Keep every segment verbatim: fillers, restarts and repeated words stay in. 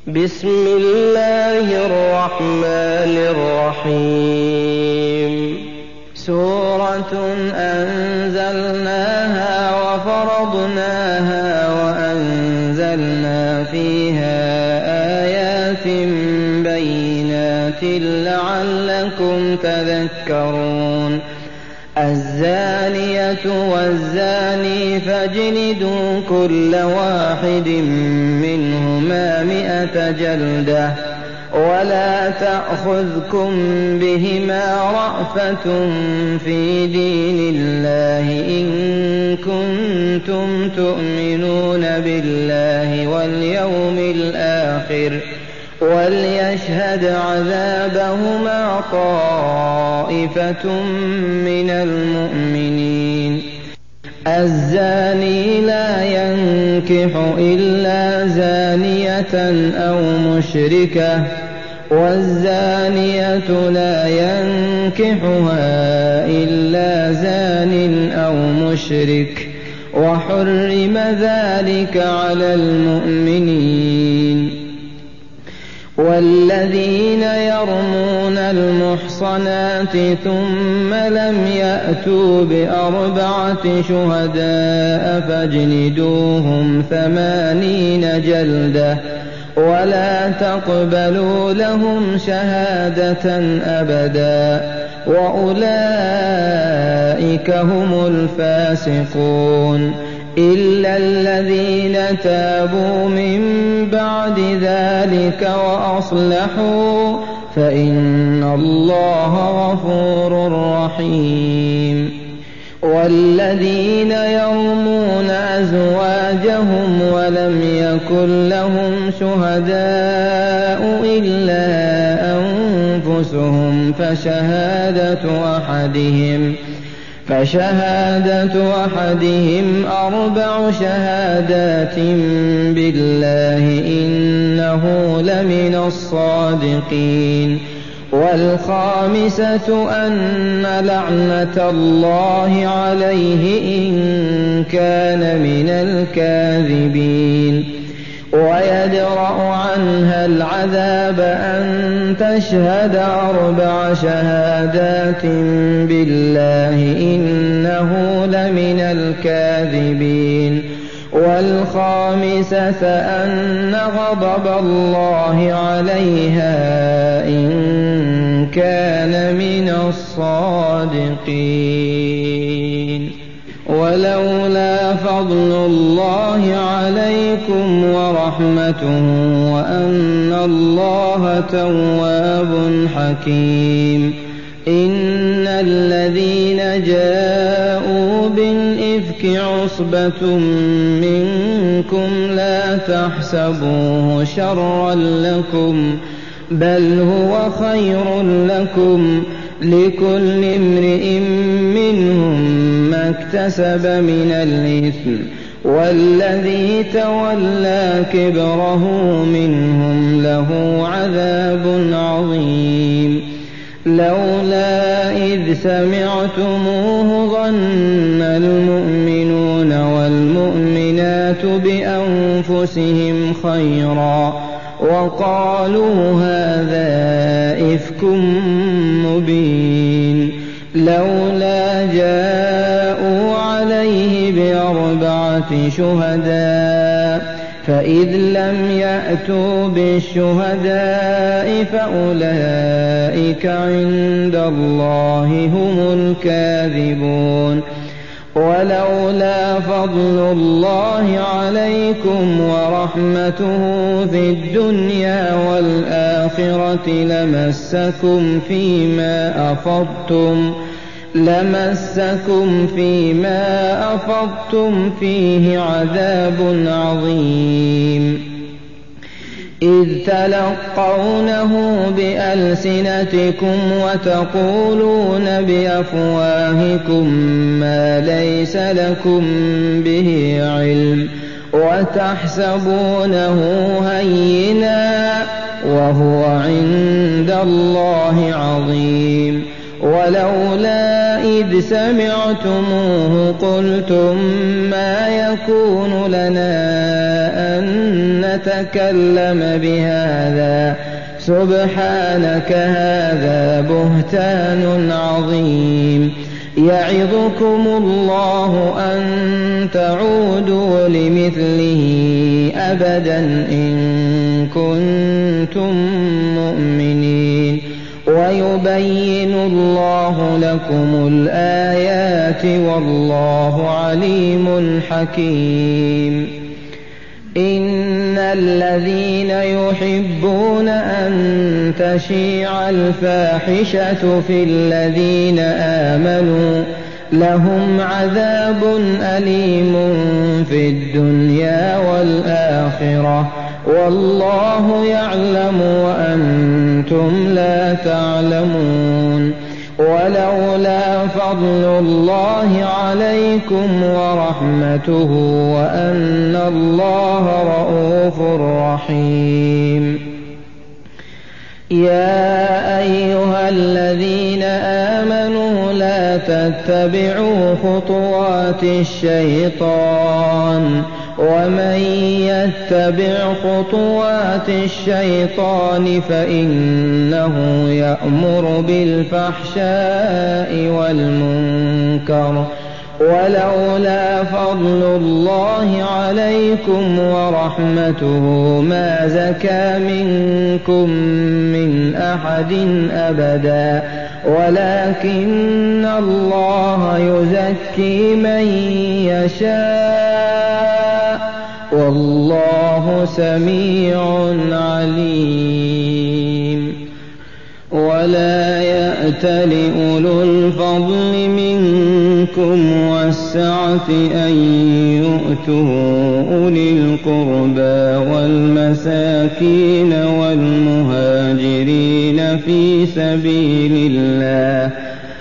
بسم الله الرحمن الرحيم سورة أنزلناها وفرضناها وأنزلنا فيها آيات بينات لعلكم تذكرون الزانية والزاني فاجلدوا كل واحد منهما مئة جلدة ولا تأخذكم بهما رأفة في دين الله إن كنتم تؤمنون بالله واليوم الآخر وليشهد عذابهما طائفة من المؤمنين الزاني لا ينكح إلا زانية أو مشركة والزانية لا ينكحها إلا زان أو مشرك وحرم ذلك على المؤمنين والذين يرمون المحصنات ثم لم يأتوا بأربعة شهداء فاجلدوهم ثمانين جلدة ولا تقبلوا لهم شهادة أبدا وأولئك هم الفاسقون إلا الذين تابوا من بعد ذلك وأصلحوا فإن الله غفور رحيم والذين يرمون أزواجهم ولم يكن لهم شهداء إلا أنفسهم فشهادة أحدهم فشهادة أحدهم أربع شهادات بالله إنه لمن الصادقين والخامسة أن لعنة الله عليه إن كان من الكاذبين ويدرأ عنها العذاب أن تشهد أربع شهادات بالله إنه لمن الكاذبين والخامسة أن غضب الله عليها إن كان من الصادقين ولولا فضل الله عليكم ورحمته وأن الله تواب حكيم إن الذين جاءوا بالإفك عصبة منكم لا تحسبوه شرا لكم بل هو خير لكم لكل امرئ منهم ما اكتسب من الإثم والذي تولى كبره منهم له عذاب عظيم لولا إذ سمعتموه ظن المؤمنون والمؤمنات بأنفسهم خيرا وقالوا هذا إفك مبين لولا جاءوا عليه بأربعة شهداء فإذ لم يأتوا بالشهداء فأولئك عند الله هم الكاذبون ولولا فضل الله عليكم ورحمته في الدنيا والآخرة لمسكم فيما أفضتم لمسكم فيما أفضتم فيه عذاب عظيم إذ تلقونه بألسنتكم وتقولون بأفواهكم ما ليس لكم به علم وتحسبونه هينا وهو عند الله عظيم ولولا إذ سمعتموه قلتم ما يكون لنا أن أن نتكلم بهذا سبحانك هذا بهتان عظيم. يعظكم الله أن تعودوا لمثله أبدا إن كنتم مؤمنين. ويبين الله لكم الآيات والله عليم حكيم. إن الذين يحبون أن تشيع الفاحشة في الذين آمنوا لهم عذاب أليم في الدنيا والآخرة والله يعلم وأنتم لا تعلمون. ولولا فضل الله عليكم ورحمته وأن الله رءوف رحيم. يا أيها الذين آمنوا لا تتبعوا خطوات الشيطان ومن يتبع خطوات الشيطان فإنه يأمر بالفحشاء والمنكر. ولولا فضل الله عليكم ورحمته ما زكى منكم من أحد أبدا ولكن الله يزكي من يشاء والله سميع عليم. ولا يأتل أولو الفضل منكم والسعة أن يؤتوا أولي القربى والمساكين والمهاجرين في سبيل الله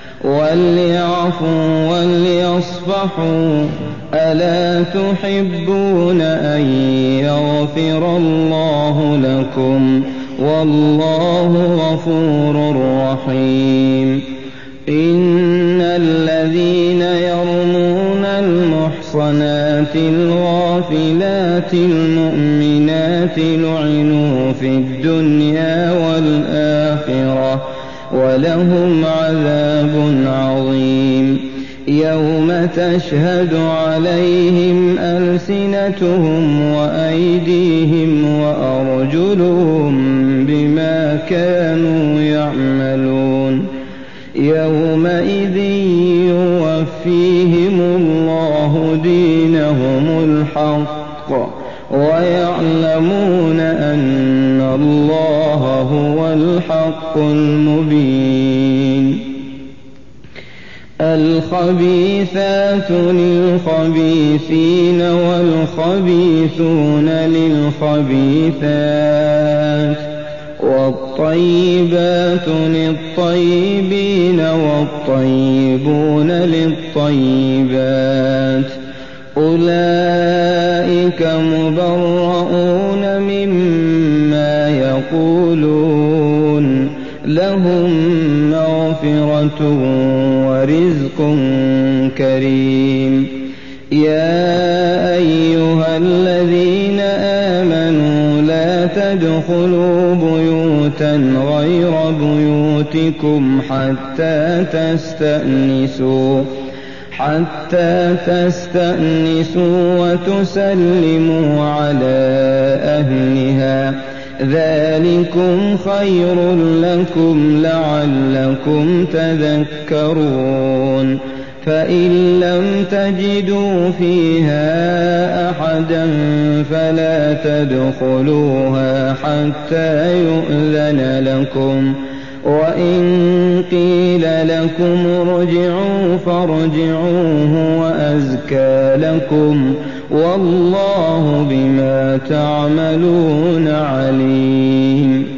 وليعفوا وليصفحوا ألا تحبون أن يغفر الله لكم والله غفور رحيم. إن الذين يرمون المحصنات الغافلات المؤمنات لعنوا في الدنيا والآخرة ولهم عذاب عظيم. يوم تشهد عليهم ألسنتهم وأيديهم وأرجلهم بما كانوا يعملون. يومئذ يوفيهم الله دينهم الحق ويعلمون أن الله هو الحق المبين. الخبيثات للخبيثين والخبيثون للخبيثات والطيبات للطيبين والطيبون للطيبات أولئك مبرؤون مما يقولون لهم مغفرة ورزق كريم. يا أيها الذين آمنوا لا تدخلوا بيوتا غير بيوتكم حتى تستأنسوا حتى تستأنسوا وتسلموا على أهلها ذلكم خير لكم لعلكم تذكرون. فإن لم تجدوا فيها أحدا فلا تدخلوها حتى يؤذن لكم وإن قيل لكم ارجعوا فارجعوا هو أزكى لكم والله بما تعملون عليم.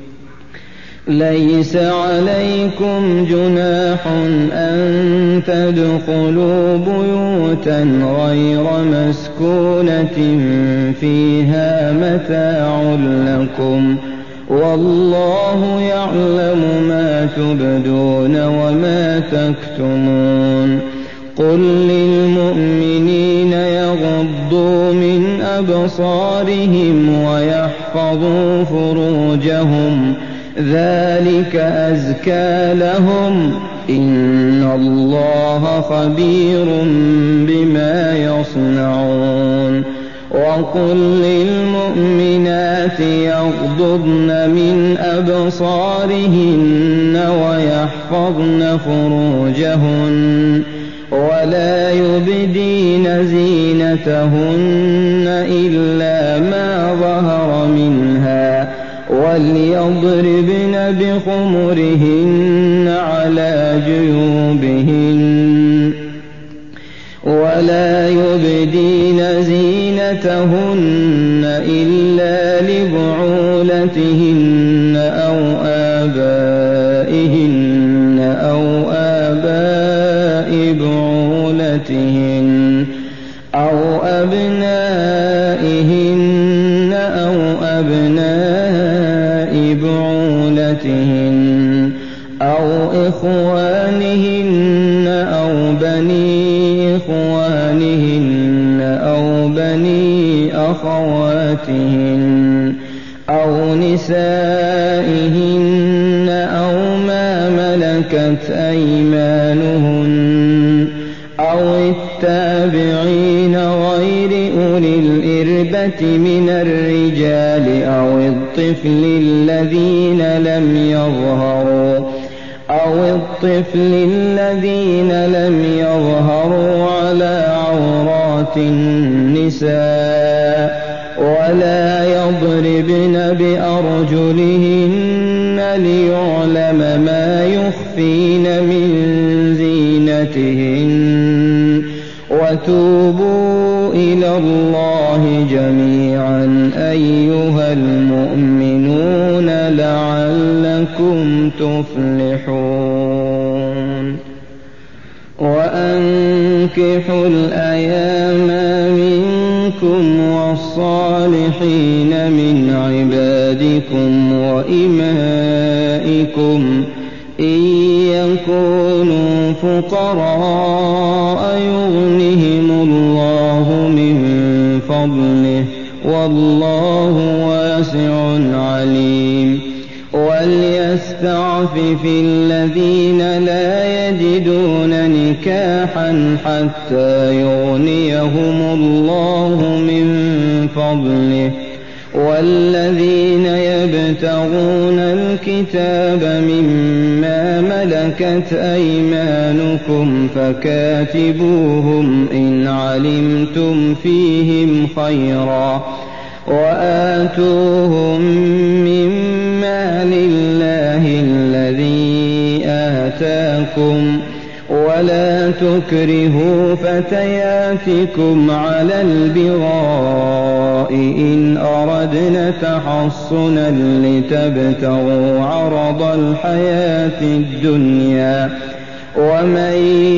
ليس عليكم جناح أن تدخلوا بيوتا غير مسكونة فيها متاع لكم والله يعلم ما تبدون وما تكتمون. قل للمؤمنين يغضوا من أبصارهم ويحفظوا فروجهم ذلك أزكى لهم إن الله خبير بما يصنعون وقل للمؤمنات يغضضن من أبصارهن ويحفظن فروجهن ولا يبدين زينتهن إلا ما ظهر منها وليضربن بخمرهن على جيوبهن ولا يبدين زينتهن إلا لبعولتهن أو آبائهن أو آباء بعولتهن أو أبنائهن أو أبناء بعولتهن أو إخوانهن أو بني إخوانهن أو بني أخواتهن أو نسائهن أو ما ملكت أيمانهن أو التابعين غير أولي الإربة من الرجال أو الطفل الذين لم يظهروا أو الطفل الذين لم يظهروا على عورات النساء ولا يضربن بأرجلهن ليعلم ما يخفين من زينتهن وتوبوا إلى الله جميعا أيها المؤمنون لعلكم تفلحون وأنكحوا الأيام منكم والصالحين من عبادكم وإمائكم إن يكونوا فقراء يغنهم الله من فضله والله واسع عليم وليستعفف الذين لا يجدون نكاحا حتى يغنيهم الله من فضله والذين يبتغون الكتاب مما ملكت أيمانكم فكاتبوهم إن علمتم فيهم خيرا وآتوهم مما لله الذي آتاكم ولا تكرهوا فتياتكم على البغاء إن أردنا تحصنا لتبتغوا عرض الحياة الدنيا ومن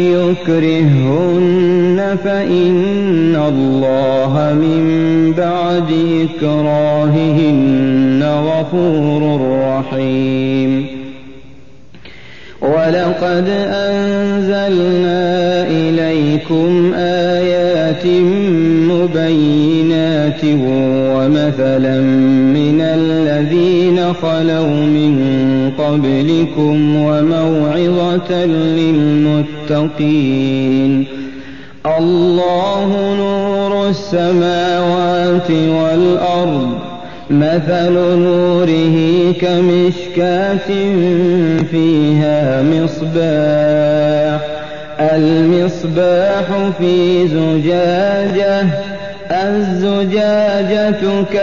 يكرهن فإن الله من بعد إكراههن غفور رحيم ولقد أنزلنا إليكم آيات مبينات ومثلا من الذين خلوا من قبلكم وموعظة للمتقين الله نور السماوات والأرض مثل نوره كمشكاة فيها مصباح المصباح في زجاجة الزجاجة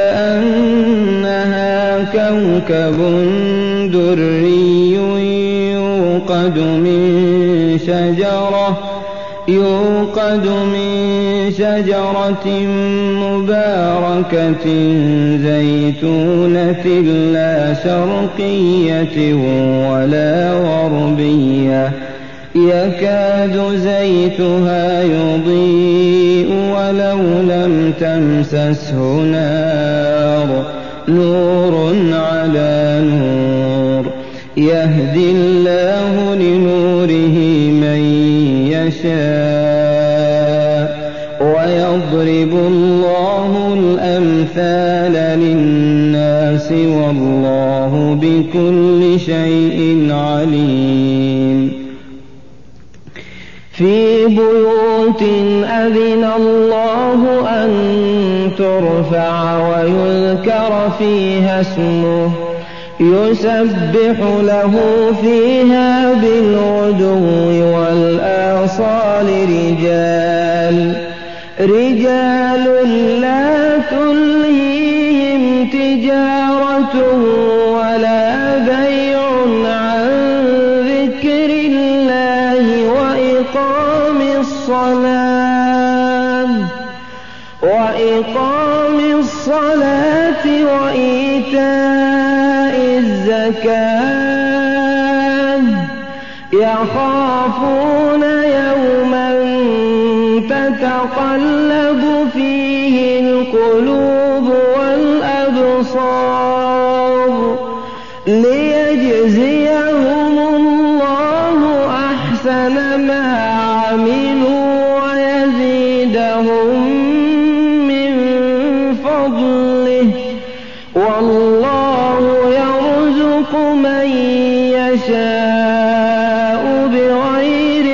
كأنها كوكب دري يوقد من شجرة يوقد من شجرة مباركة زيتونة لا شرقية ولا غربية يكاد زيتها يضيء ولو لم تمسسه نار نور على نور يهدي الله لنوره من يشاء ويضرب الله الناس والله بكل شيء عليم. في بيوت أذن الله أن ترفع ويذكر فيها اسمه يسبح له فيها بالغدو والآصال رجال رجال لا تلهيهم تجارة ولا بيع عن ذكر الله وإقام الصلاة وإقام الصلاة وإيتاء الزكاة يخافون يوما تتقلب فيه القلوب والأبصار ليجزيهم الله أحسن ما عملوا ويزيدهم من فضله والله يرزق من يشاء بغير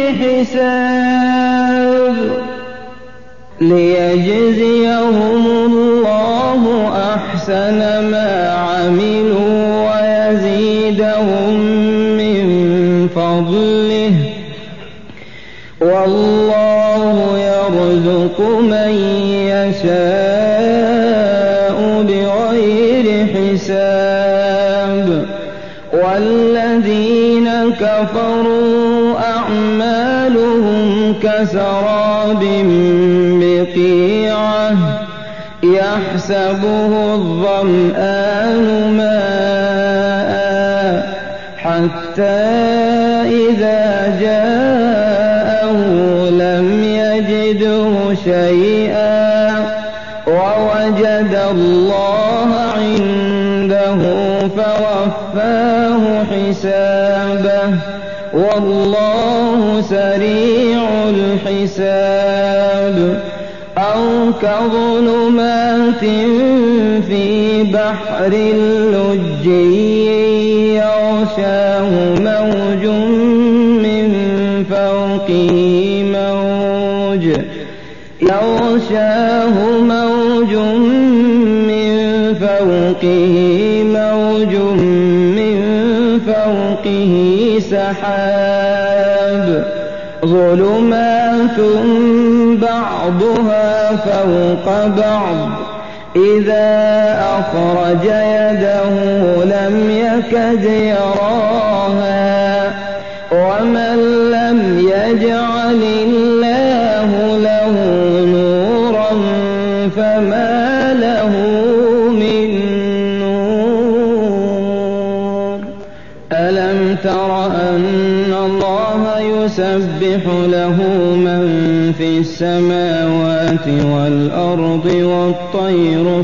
حساب. ليجزيهم الله أحسن ما عملوا ويزيدهم من فضله والله يرزق من يشاء بغير حساب. والذين كفروا أعمالهم كسراب بقيعة يحسبه الظمآن ماء حتى إذا جاءه لم يجده شيئا ووجد الله عنده فوفاه حسابه والله سريع الحساب. أو كظلمات في بحر لجي يغشاه موج من فوقه موج يغشاه موج من فوقه موج من فوقه سحاب ظلمات بعضها فوق بعض إذا أخرج يده لم يكد يراها ومن لم يجعل الله له نورا فما له من نور. ألم تر أن الله يسبح له من في السماوات والأرض والطير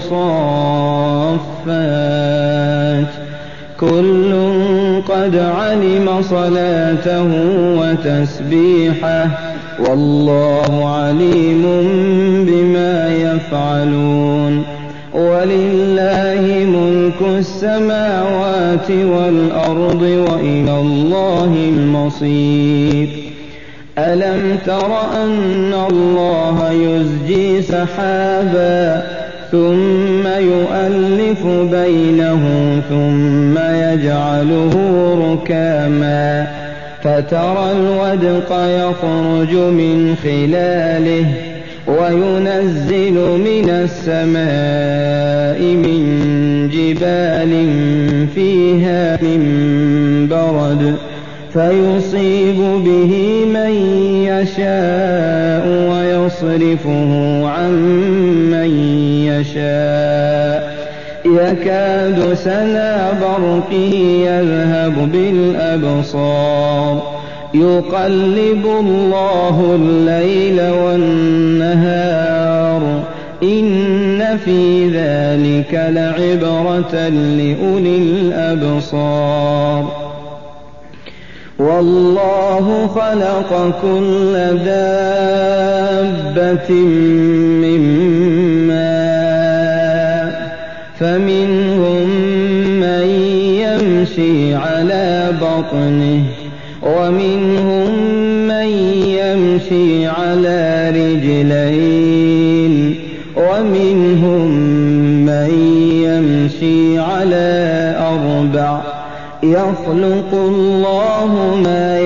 صافات كل قد علم صلاته وتسبيحه والله عليم بما يفعلون. ولله ملك السماوات والأرض وإلى الله المصير. ألم تر أن الله يزجي سحابا ثم يؤلف بينه ثم يجعله ركاما فترى الودق يخرج من خلاله وينزل من السماء من جبال فيها من برد فيصيب به من يشاء ويصرفه عن من يشاء يكاد سنا برقه يذهب بالأبصار يقلب الله الليل والنهار إن في ذلك لعبرة لأولي الأبصار. والله خلق كل دابة من ماء فمنهم يمشي على بطنه ومنهم من يمشي على رجلين ومنهم من يمشي على أربع يخلق الله ما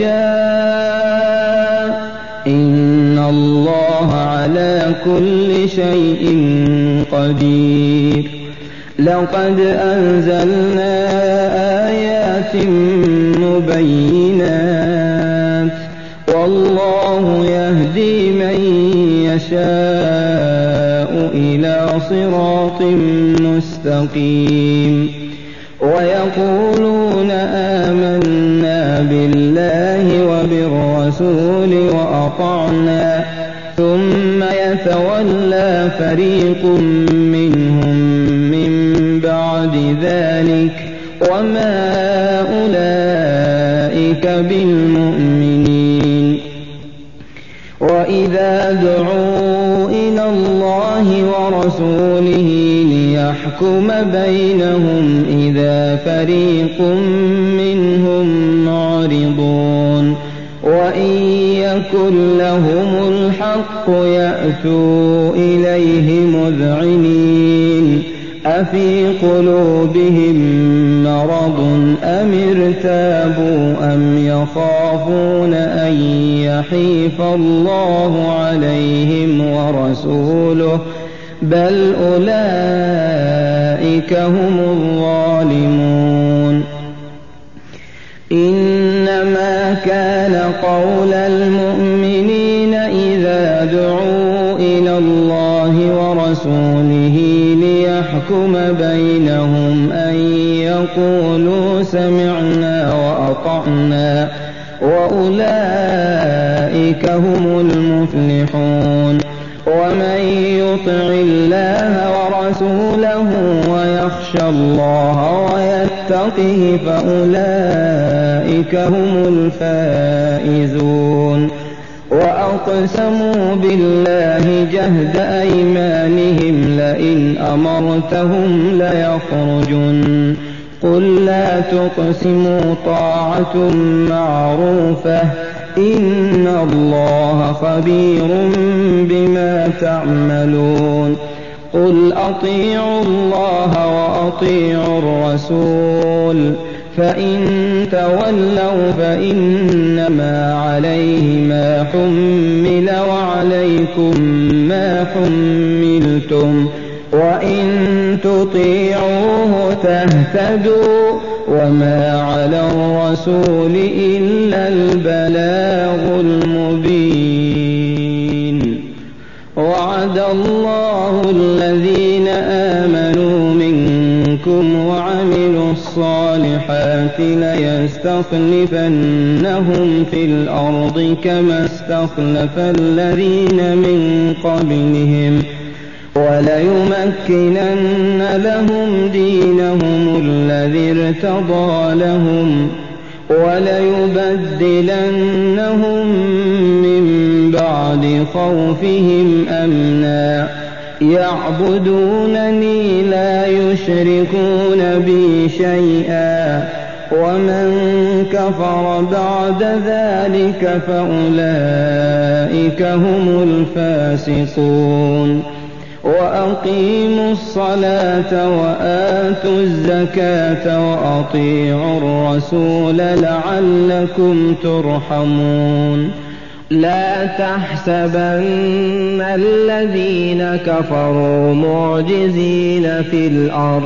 يشاء إن الله على كل شيء قدير. لقد أنزلنا آيات مبينات والله يهدي من يشاء إلى صراط مستقيم. ويقولون آمنا بالله وبالرسول وأطعنا ثم يتولى فريق منهم من بعد ذلك وما أولئك بالمؤمنين. وإذا دعوا إلى الله ورسوله ليحكم بينهم إذا فريق منهم معرضون وإن يكن لهم الحق يأتوا إليه مذعنين أفي قلوبهم مرض أم ارتابوا أم يخافون أن يحيف الله عليهم ورسوله بل أولئك هم الظالمون. إنما كان قول المؤمنين إذا دعوا إلى الله ورسوله ليحكم بينهم أن يقولوا سمعنا وأطعنا وأولئك هم المفلحون. ومن يطع الله ورسوله ويخشى الله ويتقه فأولئك هم الفائزون. وأقسموا بالله جهد أيمانهم لئن أمرتهم ليخرجن قل لا تقسموا طاعة معروفة إن الله خبير بما تعملون. قل أطيعوا الله وأطيعوا الرسول فإن تولوا فإنما عليه ما حمل وعليكم ما حملتم وإن تطيعوه تهتدوا وما على الرسول إلا البلاغ المبين. وعد الله الذين آمنوا منكم وعملوا الصالحات ليستخلفنهم في الأرض كما استخلف الذين من قبلهم وليمكنن لهم دينهم الذي ارتضى لهم وليبدلنهم من بعد خوفهم أمنا يعبدونني لا يشركون بي شيئا ومن كفر بعد ذلك فأولئك هم الفاسقون. وأقيموا الصلاة وآتوا الزكاة وأطيعوا الرسول لعلكم ترحمون. لا تحسبن الذين كفروا معجزين في الأرض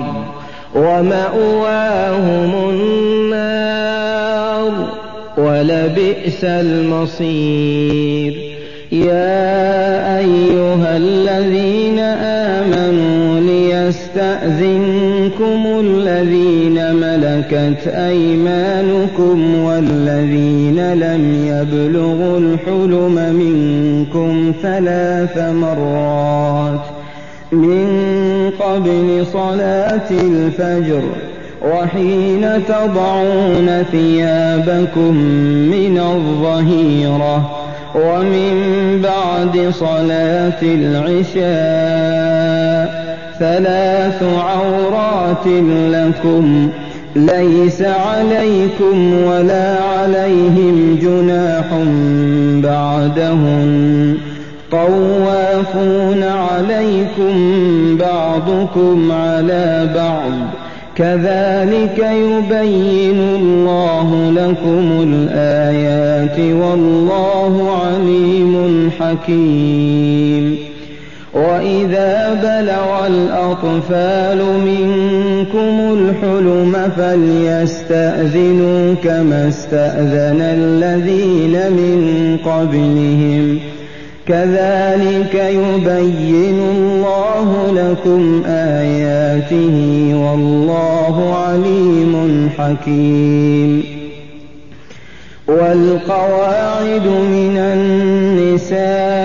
ومأواهم النار ولبئس المصير. يا أيها الذين آمنوا ليستأذنكم الذين ملكت أيمانكم والذين لم يبلغوا الحلم منكم ثلاث مرات من قبل صلاة الفجر وحين تضعون ثيابكم من الظهيرة ومن بعد صلاة العشاء ثلاث عورات لكم ليس عليكم ولا عليهم جناح بعدهن طوافون عليكم بعضكم على بعض كذلك يبين الله لكم الآيات والله عليم حكيم. وإذا بلغ الأطفال منكم الحلم فليستأذنوا كما استأذن الذين من قبلهم كذلك يبين الله لكم آياته والله عليم حكيم. والقواعد من النساء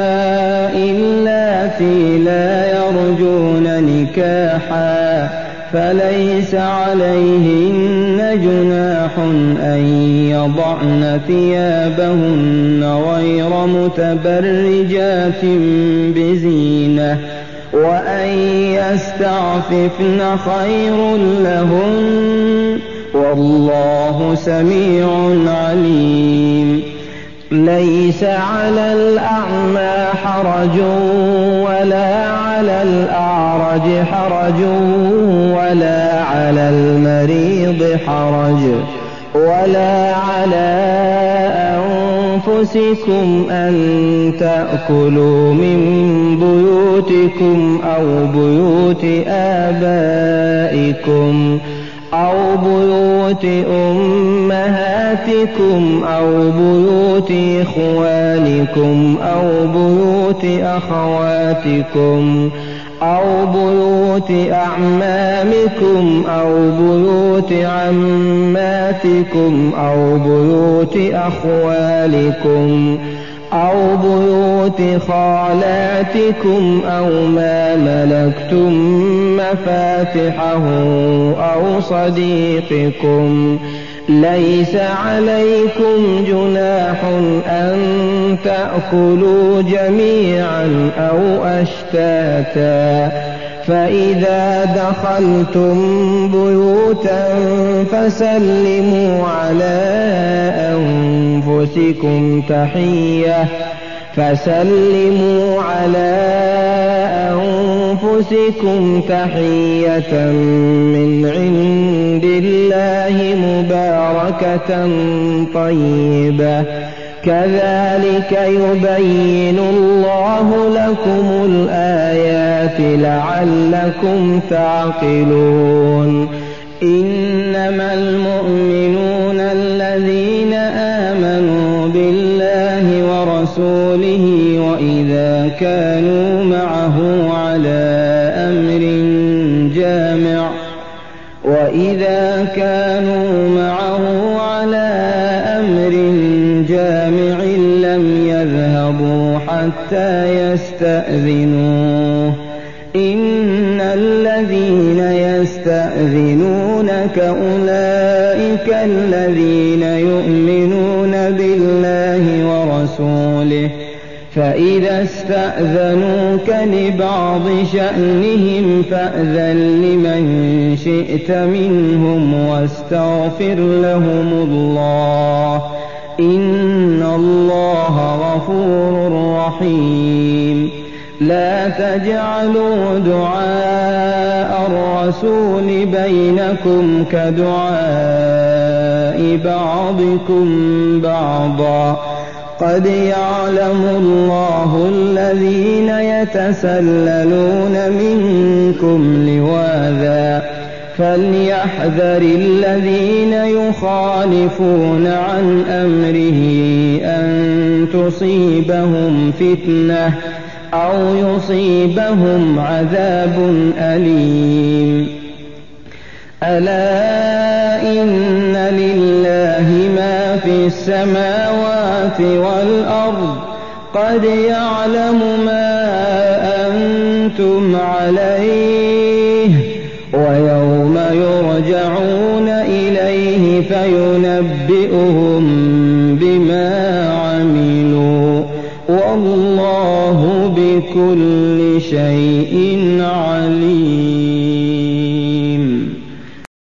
اللاتي لا يرجون نكاحا فليس عليهن جناح أن يضعن ثيابهن غير متبرجات بزينة وأن يستعففن خير لهن والله سميع عليم. ليس على الأعمى حرج ولا على الأعرج حرج ولا على المريض حرج ولا على أنفسكم أن تأكلوا من بيوتكم أو بيوت آبائكم أو بيوت أمهاتكم أو بيوت إخوانكم أو بيوت أخواتكم أو بيوت أعمامكم أو بيوت عماتكم أو بيوت أخوالكم أو بيوت خالاتكم أو ما ملكتم مفاتحه أو صديقكم. ليس عليكم جناح أن تأكلوا جميعا أو أشتاتا فإذا دخلتم بيوتا فسلموا على أنفسكم تحية فسلموا على أنفسكم تحية من عند الله مباركة طيبة كذلك يبين الله لكم الآيات لعلكم تعقلون. إنما المؤمنون الذين آمنوا بالله ورسوله وإذا كانوا معه على أمر جامع وإذا كانوا معه على أمر جامع لم يذهبوا حتى يستأذنوه. إن الذين يستأذنونك أولئك الذين يؤمنون بالله ورسوله فإذا استأذنوك لبعض شأنهم فأذن لمن شئت منهم واستغفر لهم الله إن الله غفور رحيم. لا تجعلوا دعاء الرسول بينكم كدعاء بعضكم بعضا قد يعلم الله الذين يتسللون منكم لواذا فليحذر الذين يخالفون عن أمره أن تصيبهم فتنة أو يصيبهم عذاب أليم. ألا إن لله ما في السماوات والأرض قد يعلم ما أنتم عليه ويوم يرجعون إليه فينبئهم بما عملوا والله بكل شيء عليم.